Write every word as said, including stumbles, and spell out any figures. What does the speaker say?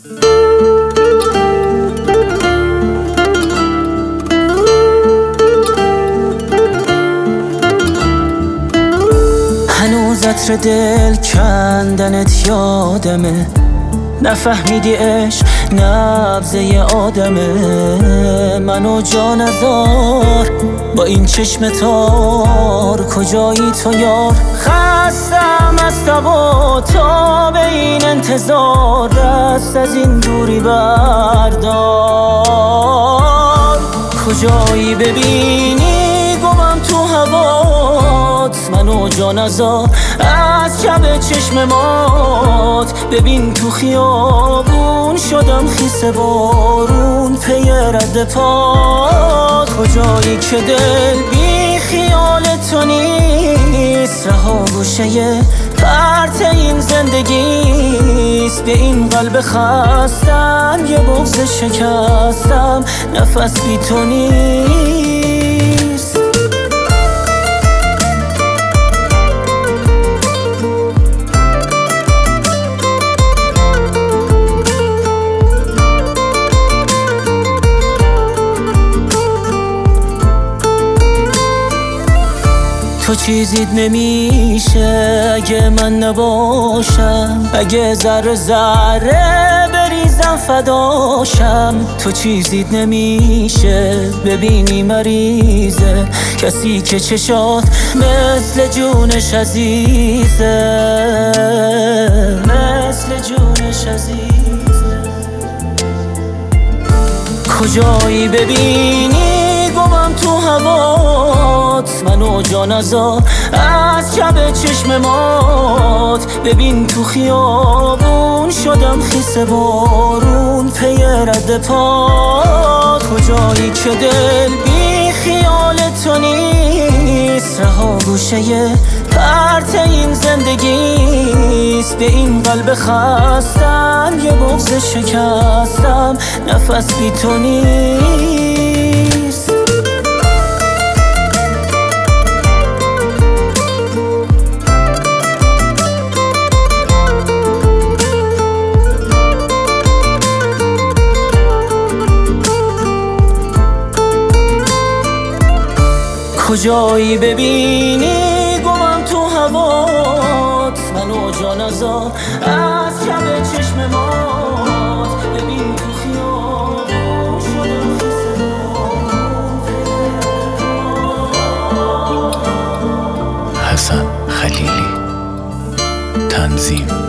هنوز عطر دل کندنت یادمه، نفهمیدی عشق نبضه ی آدمه. منو جا نذار با این چشم تار، کجایی تو یار؟ خستم از تب و تاب این انتظار، دست از این دوری بردار. کجایی ببینی گمم تو هوات، منو جا نذار از شب چشم مات. ببین تو خیابون شدم خیس بارون، پی رد پات. کجایی که دل بی خیال تو نیست، رها گوشه پرت این زندگیست. به این قلب خستم یه بغض شکستم، نفس بی تو نیست. تو چیزیت نمیشه اگه من نباشم، اگه ذره ذره بریزم فداشم. تو چیزیت نمیشه ببینی مریضه، کسی که چشات مثل جونش عزیزه، مثل جونش عزیزه. کجایی ببینی گمم تو هوات، منو جا نذار از شب چشم مات. ببین تو خیابون شدم خیس بارون، پی رد پات. کجایی که دل بی خیال تو نیست، رها گوشه پرت این زندگیست. به این قلب خستم یه بغض شکستم، نفس بی تو نیست. کجایی ببینی گمم تو هوات، منو جا نذار از شب چشم مات. ببین تو خیابون شدم خیس بارون. حسن خلیلی، تنظیم